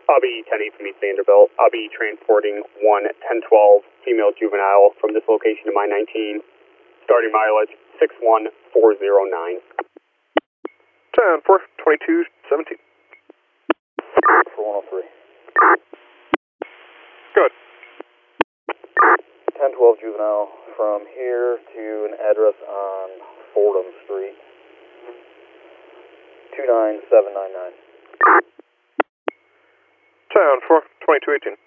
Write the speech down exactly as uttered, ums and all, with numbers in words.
I'll be ten eight from East Vanderbilt. I'll be transporting one ten twelve female juvenile from this location to mine nineteen, starting mileage six one four zero nine. ten four, twenty-two seventeen. For one oh three. Good. ten twelve juvenile from here to an address on Fordham Street. two nine seven nine nine. ten four, twenty-two eighteen.